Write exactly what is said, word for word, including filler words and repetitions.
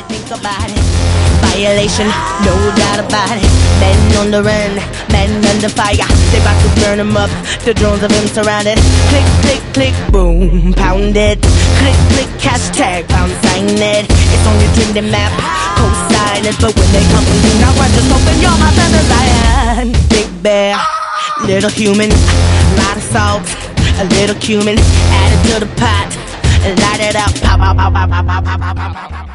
think about it. Violation, no doubt about it. Men on the run, men under fire. They about to burn him up, the drones of him surrounded. Click, click, click, boom, pound it. Click, click, hashtag, pound sign it. It's on your trending map, co-sign it. But when they come for you, now I just open your mouth and the lion. Big bear, little human, lot of salt, a little cumin. Add it to the pot, light it up, pop, pop, pop, pop, pop, pop, pop, pop, pop.